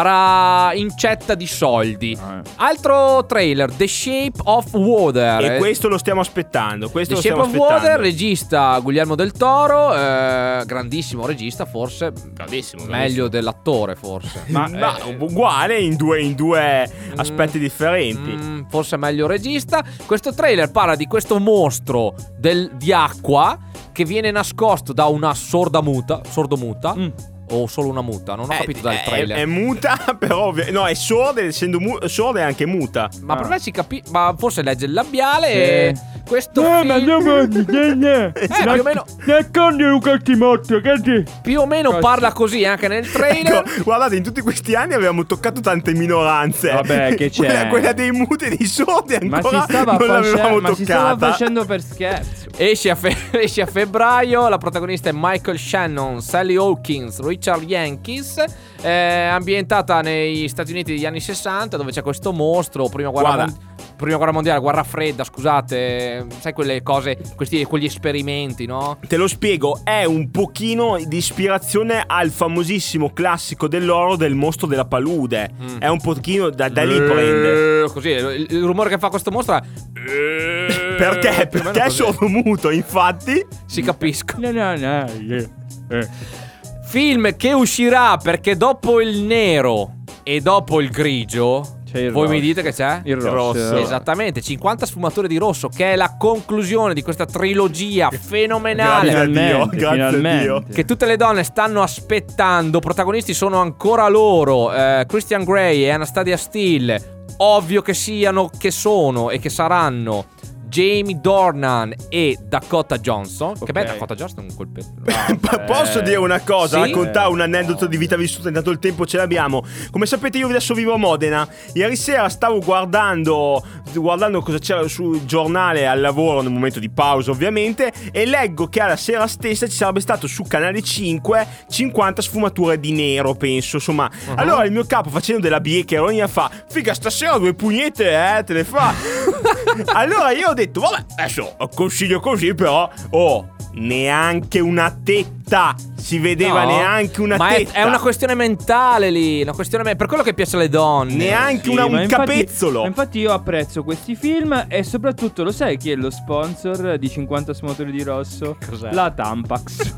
farà incetta di soldi. Ah. Altro trailer, The Shape of Water. E questo lo stiamo aspettando. Questo The lo Shape stiamo of aspettando. Water, regista Guillermo del Toro, eh, grandissimo regista, forse Grandissimo, meglio dell'attore, forse. Ma, ma uguale in due, in due aspetti differenti. Mm, forse meglio regista. Questo trailer parla di questo mostro del, di acqua che viene nascosto da una sorda muta, sordomuta. Mm. O solo una muta, non ho Eh, capito dal è- trailer. È, muta, però ovvio- no, è sorda, essendo mu- sorda è anche muta. Ma Ah. per me si capisce. Ma forse legge il labiale. Sì. E questo Eh, film, ma andiamo a dire. Eh, più o meno, Nascondi un cattimotto, che più o meno Cosa? parla così anche nel trailer. Ecco, guardate, in tutti questi anni abbiamo toccato tante minoranze. Vabbè, che c'è? Quella, quella dei muti e dei sordi Ma ancora si stava, non face- l'avevamo ma si stava toccata. facendo per scherzo. Esce a, fe- esce a febbraio. La protagonista è Michael Shannon, Sally Hawkins, Richard Jenkins. È ambientata negli Stati Uniti degli anni sessanta, dove c'è questo mostro. Prima guerra, Guarda. mon- prima guerra mondiale, guerra fredda, scusate. Sai quelle cose, questi, quegli esperimenti, no? Te lo spiego, è un pochino di ispirazione al famosissimo classico dell'oro del mostro della palude. Mm. È un pochino da, da lì prende. Eh, Così, il, il rumore che fa questo mostro è Perché? più o meno Perché è così. sordomuto, infatti. Si capisco. No, no, no. eh, eh. Film che uscirà perché dopo il nero e dopo il grigio, C'è il voi rosso. mi dite che c'è? Il rosso. rosso. Esattamente, cinquanta sfumature di rosso, che è la conclusione di questa trilogia fenomenale Grazie a Dio, Finalmente, grazie a finalmente. Dio. che tutte le donne stanno aspettando. Protagonisti sono ancora loro, eh, Christian Grey e Anastasia Steele. Ovvio che siano, che sono e che saranno Jamie Dornan e Dakota Johnson. Che Ok. beh, Dakota Johnson un colpetto. P- Posso dire una cosa? Sì? Raccontare un aneddoto di vita vissuta, intanto il tempo ce l'abbiamo. Come sapete, io adesso vivo a Modena. Ieri sera stavo guardando Guardando cosa c'era sul giornale al lavoro, nel momento di pausa ovviamente, e leggo che alla sera stessa ci sarebbe stato su Canale cinque cinquanta sfumature di nero, penso. Insomma, Uh-huh. allora il mio capo, facendo della bieca ironia, fa: figa, stasera due pugnette, eh, te le fa. Allora io ho detto: vabbè, adesso consiglio così, però oh, neanche una tetta. Si vedeva No, neanche una ma è, tetta. è una questione mentale lì, una questione me- per quello che piace alle donne. Neanche Sì, una- ma un infatti- capezzolo. ma infatti io apprezzo questi film. E soprattutto, lo sai chi è lo sponsor di cinquanta sfumature di rosso? Cos'è? La Tampax.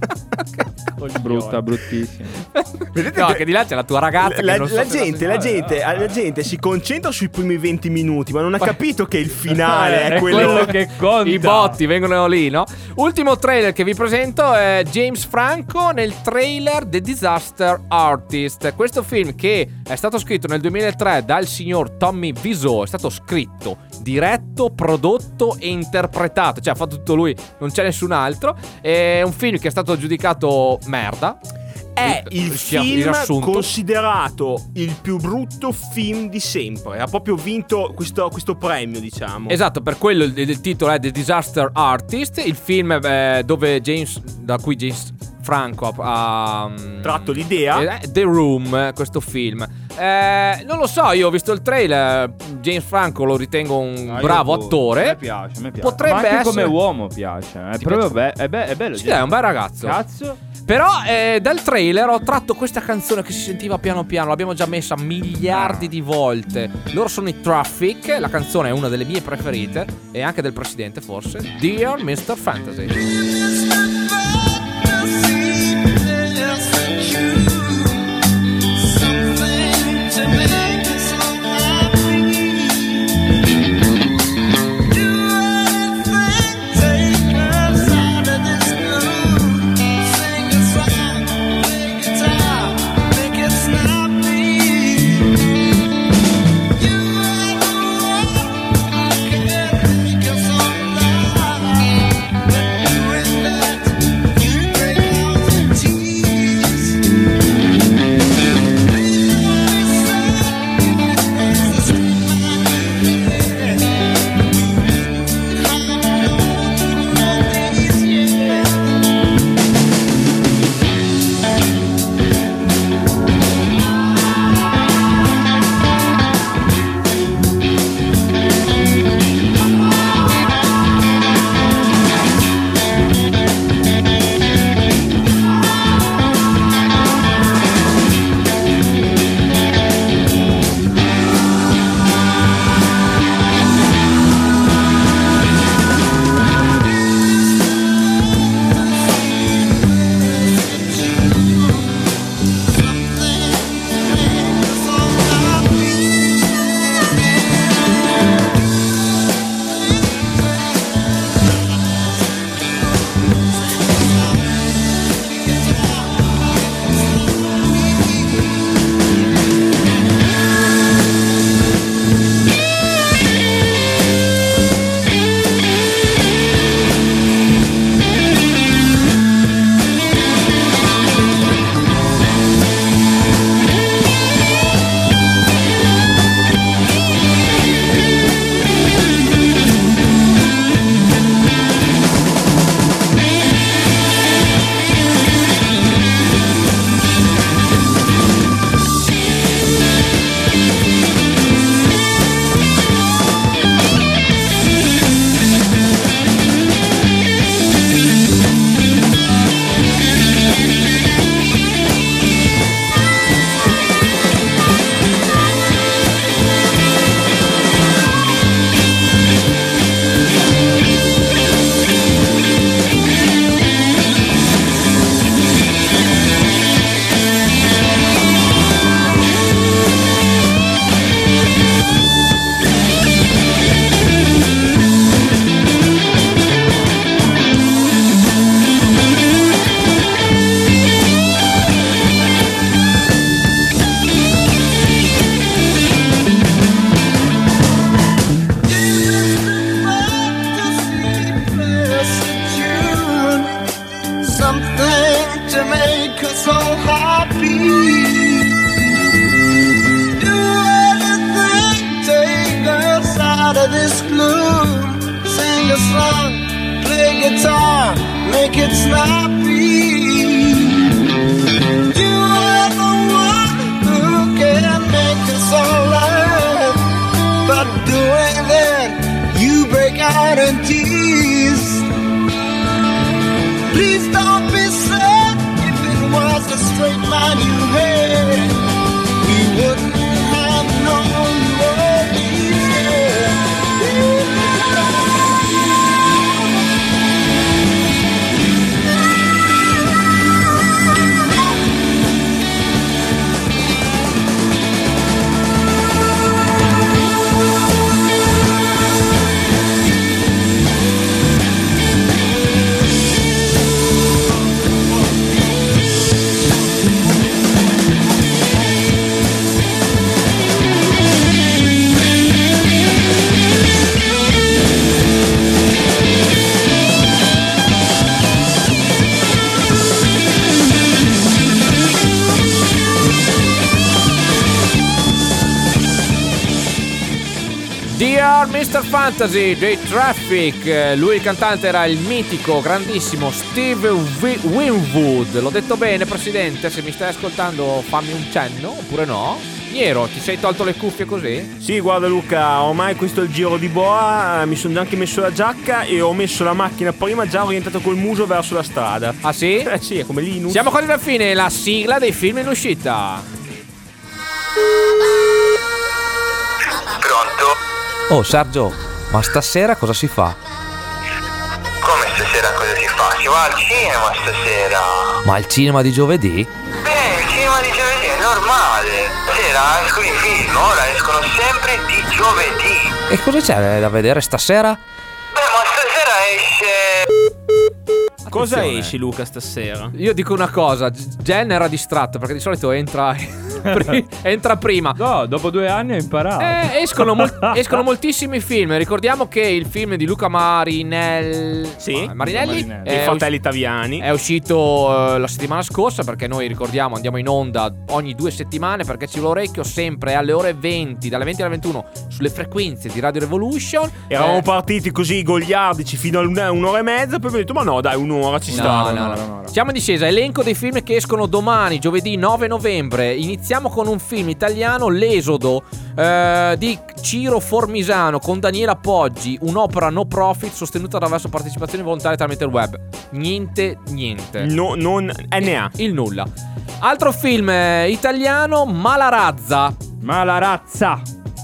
Brutta, bruttissima. Vedete No, che- che di là c'è la tua ragazza La, che non so la cosa gente, si- la, gente, la gente si concentra sui primi venti minuti, ma non ha capito che il finale è È quello, quello che conta. I botti vengono lì, no? Ultimo trailer che vi presento è James Franco nel trailer The Disaster Artist. Questo film, che è stato scritto nel duemilatré dal signor Tommy Wiseau, è stato scritto, diretto, prodotto e interpretato, cioè ha fatto tutto lui, non c'è nessun altro. È un film che è stato giudicato considerato merda. È il Sia- film il riassunto. considerato il più brutto film di sempre. Ha proprio vinto questo, questo premio, diciamo. Esatto, per quello il, il titolo è The Disaster Artist, il film eh, dove James, da cui James Franco ha, ha tratto l'idea. eh, The Room, questo film. Eh, non lo so, io ho visto il trailer. James Franco lo ritengo un Ah, io bravo boh, attore. Mi piace, mi piace. Potrebbe Ma anche essere come uomo piace. È Ti proprio piace? be- è, be- è bello. Sì, è un bel ragazzo. Cazzo. Però eh, dal trailer ho tratto questa canzone che si sentiva piano piano. L'abbiamo già messa miliardi di volte. Loro sono i Traffic. La canzone è una delle mie preferite, e anche del presidente forse. Dear mister Fantasy. Make it snappy. You are the one who can make us all laugh. But doing that, you break out in tears. Please don't be sad. If it was a straight line you had, we wouldn't have known you were easy. for mister Fantasy dei Traffic. Lui il cantante era il mitico, grandissimo Steve Winwood. L'ho detto bene, presidente? Se mi stai ascoltando fammi un cenno, oppure no? Niero, ti sei tolto le cuffie così? Sì, guarda Luca, ormai questo è il giro di boa. Mi sono anche messo la giacca e ho messo la macchina prima già orientata col muso verso la strada. Ah sì? Eh sì, è come Linus. Siamo quasi alla fine, la sigla dei film in uscita. Pronto? Oh Sergio, ma stasera cosa si fa? Come stasera cosa si fa? Si va al cinema stasera. Ma il cinema di giovedì? Beh, il cinema di giovedì è normale. Stasera escono i film, ora escono sempre di giovedì. E cosa c'è da vedere stasera? Beh, ma stasera esce... Cosa Attenzione. esci Luca stasera? Io dico una cosa, Jen era distratto perché di solito entra pri- entra prima. No, dopo due anni ho imparato. Eh, escono, mol- escono moltissimi film. Ricordiamo che il film di Luca Marinel- Sì, Ma- Marinelli, Marinelli. I è, fratelli Taviani. è uscito eh, la settimana scorsa, perché noi ricordiamo andiamo in onda ogni due settimane, perché ci vuole orecchio sempre alle ore venti, dalle venti alle ventuno sulle frequenze di Radio Revolution. Eravamo Eh, partiti così goliardici fino a un- un'ora e mezza. Poi abbiamo detto ma no dai, un'ora ci sta. No, no, no, no. Siamo in discesa. Elenco dei film che escono domani, giovedì nove novembre. Iniziamo con un film italiano, L'Esodo, eh, di Ciro Formisano con Daniela Poggi, un'opera no profit sostenuta attraverso partecipazioni volontarie tramite il web. Niente, niente. No, non N A. Il nulla. Altro film eh, italiano, Malarazza. Ma la razza.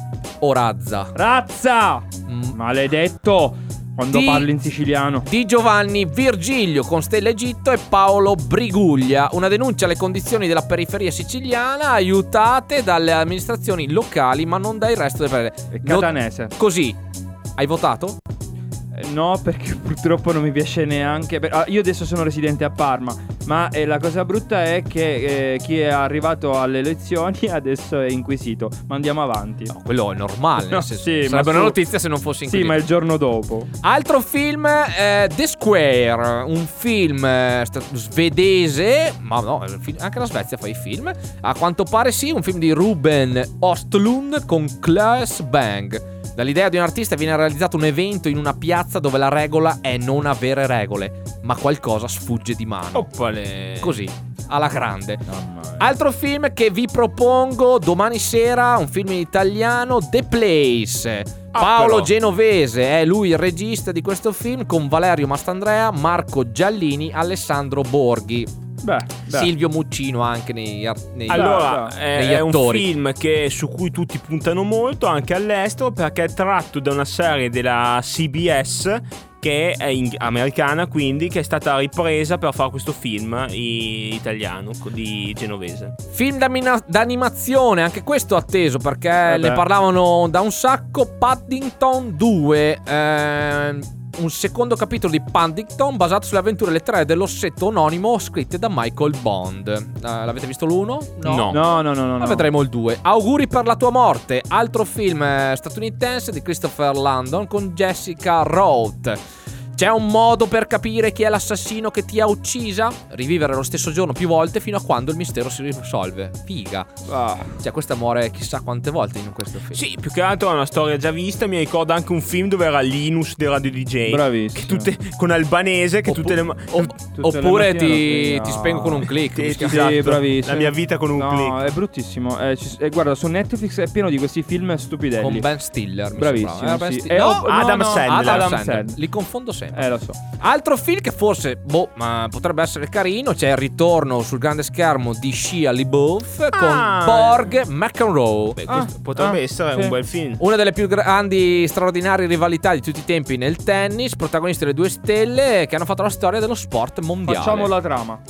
O Razza. Razza. Mm. Maledetto. Quando Di- parli in siciliano. Di Giovanni Virgilio con Stella Egitto e Paolo Briguglia. Una denuncia alle condizioni della periferia siciliana aiutate dalle amministrazioni locali ma non dal resto del paese. È catanese. No- così. Hai votato? Eh, No, perché purtroppo non mi piace neanche. per- ah, io adesso sono residente a Parma. Ma eh, la cosa brutta è che eh, chi è arrivato alle elezioni adesso è inquisito. Ma andiamo avanti. No, quello è normale. No, nel senso, sì, ma sarebbe una su- notizia se non fosse Sì, inquisito. ma il giorno dopo. Altro film, eh, The Square, un film eh, sta- svedese, ma no, è un film- anche la Svezia fa i film. A quanto pare sì, un film di Ruben Östlund con Klaus Bang. Dall'idea di un artista viene realizzato un evento in una piazza dove la regola è non avere regole, ma qualcosa sfugge di mano. Oppale. Così, alla grande. Altro film che vi propongo domani sera, un film italiano, The Place. Paolo però. Genovese è lui il regista di questo film, con Valerio Mastandrea, Marco Giallini, Alessandro Borghi. Beh, beh. Silvio Muccino anche nei, ar- nei Allora, Dai, è, negli è un attori. film che, su cui tutti puntano molto anche all'estero, perché è tratto da una serie della C B S che è in- americana, quindi, che è stata ripresa per fare questo film i- italiano co- di Genovese. Film d'amina- d'animazione, anche questo atteso perché Eh ne beh. parlavano da un sacco. Paddington due, ehm, un secondo capitolo di Paddington basato sulle avventure letterarie dell'ossetto anonimo scritte da Michael Bond. Eh, l'avete visto l'uno? No. No, no, no, no, Ma no. vedremo il due. Auguri per la tua morte, altro film eh, statunitense di Christopher Landon con Jessica Roth. C'è un modo per capire chi è l'assassino che ti ha uccisa? Rivivere lo stesso giorno più volte fino a quando il mistero si risolve. Figa. Ah. Cioè, questa muore chissà quante volte in questo film. Sì, più che altro è una storia già vista. Mi ricorda anche un film dove era Linus dei Radio D J. Bravissimo. Che tutte, con Albanese che Oppu- tutte le ma- o- tut- tutte le oppure mattine ti, lo ti fai, spengo no. con un click. Sì, mi sì, schiaffo. esatto. Sì, bravissimo. La mia vita con un no, click. è bruttissimo. Eh, ci- eh, guarda, su Netflix è pieno di questi film stupidelli. Con Ben Stiller. mi Bravissimo, sembrava. Era Ben sì. Stiller. Eh, No, oh, no, Adam no, Sandler. Adam Adam Sandler. Sandler. Li confondo sempre. Eh, lo so. Altro film che forse, boh, ma potrebbe essere carino, c'è il ritorno sul grande schermo di Shia LaBeouf con Ah. Borg McEnroe. Beh, Ah, questo potrebbe ah, essere sì. un bel film. Una delle più grandi, straordinarie rivalità di tutti i tempi nel tennis, protagonisti delle due stelle che hanno fatto la storia dello sport mondiale. Facciamo la trama.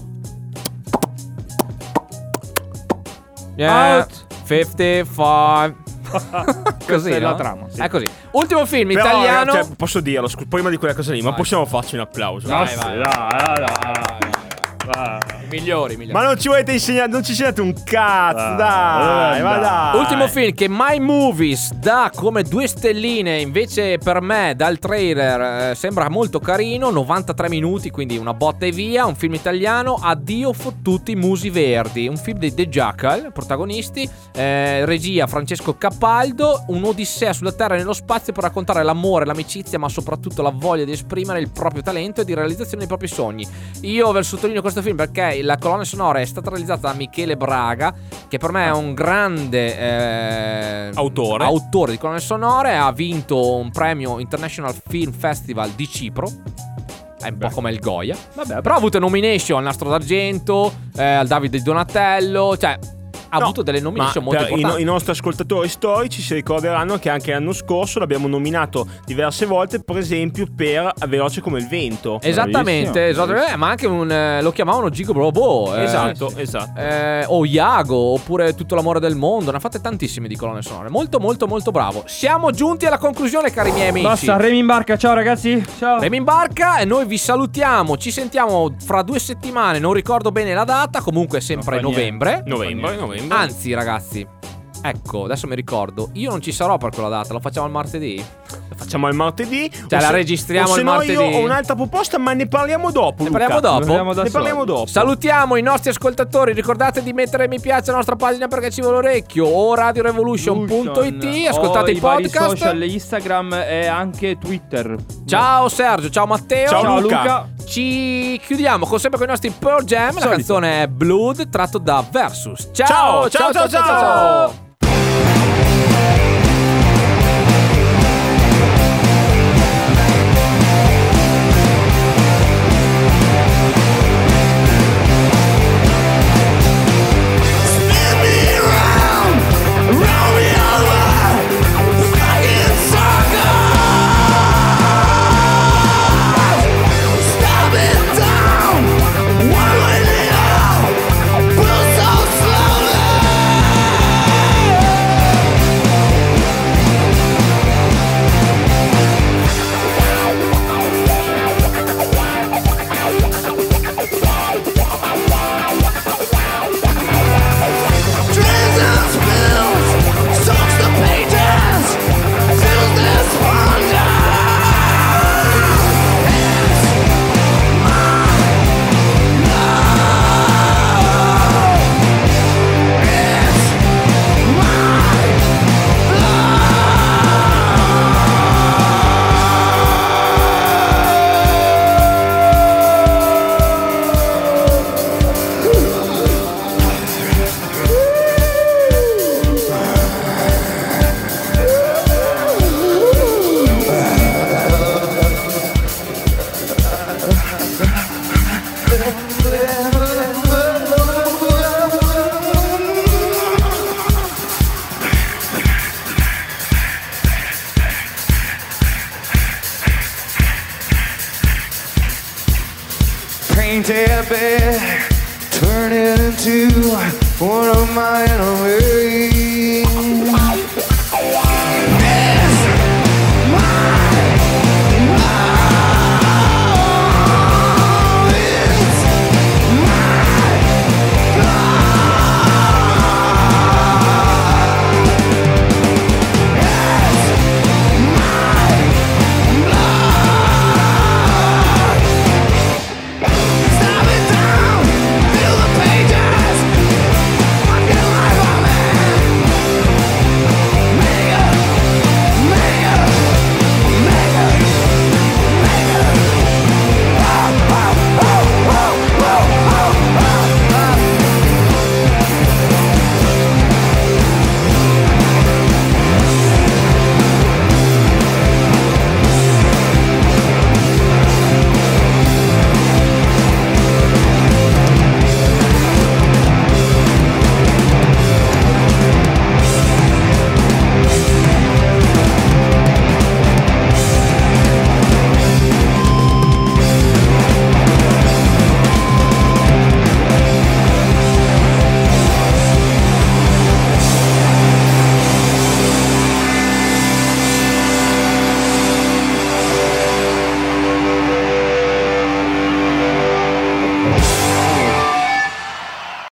Yeah, Out. cinquantacinque. Così, Questa è no? la trama, sì. È così. Ultimo film Però, italiano. cioè, posso dirlo, scu- prima di quella cosa lì, ma Vai. possiamo farci un applauso? Vai, Sì, vai, dai, dai, dai. Ah, migliori, migliori. Ma non ci volete insegnare, non ci insegnate un cazzo, ah, dai, ma dai. Ultimo film che My Movies dà come due stelline, invece per me dal trailer eh, sembra molto carino, novantatré minuti, quindi una botta e via, un film italiano, Addio fottuti musi verdi, un film dei The Jackal, protagonisti, eh, regia Francesco Capaldo, un'odissea sulla terra e nello spazio per raccontare l'amore, l'amicizia, ma soprattutto la voglia di esprimere il proprio talento e di realizzazione dei propri sogni. Io ve lo sottolineo questo film perché la colonna sonora è stata realizzata da Michele Braga, che per me è un grande eh, autore. autore di colonne sonore, ha vinto un premio International Film Festival di Cipro. È un Beh. po' come il Goya. Vabbè, però ha avuto nomination al Nastro d'Argento, eh, al Davide di Donatello, cioè ha no, avuto delle nomination molto importanti. I, I nostri ascoltatori storici si ricorderanno che anche l'anno scorso l'abbiamo nominato diverse volte, per esempio per Veloce come il vento. Esattamente, esattamente. Ma anche un eh, lo chiamavano Gigo Brobo. Eh, esatto, esatto. Eh, o Iago, oppure Tutto l'amore del mondo. Ne ha fatte tantissime di colonne sonore. Molto, molto, molto bravo. Siamo giunti alla conclusione, cari miei amici. Basta, remi in barca, ciao ragazzi. Ciao. Remi in barca e noi vi salutiamo. Ci sentiamo fra due settimane. Non ricordo bene la data. Comunque sempre novembre. Novembre, novembre. Anzi, ragazzi, ecco, adesso mi ricordo, io non ci sarò per quella data, lo facciamo il martedì. Lo facciamo il martedì. Cioè, la registriamo il martedì. Se no, io ho un'altra proposta, ma ne parliamo dopo. Ne Luca. parliamo dopo? Ne parliamo, ne parliamo dopo. Salutiamo i nostri ascoltatori. Ricordate di mettere mi piace alla nostra pagina perché ci vuole orecchio. O radio revolution punto it. Ascoltate i podcast. Vari social, Instagram e anche Twitter. Ciao Sergio, ciao Matteo. Ciao, ciao Luca. Luca. Ci chiudiamo con sempre con i nostri Pearl Jam. Solito. La canzone è Blood, tratto da Versus. Ciao, ciao, ciao, ciao, ciao. ciao, ciao. Painted bed, turn it into one of my enemies.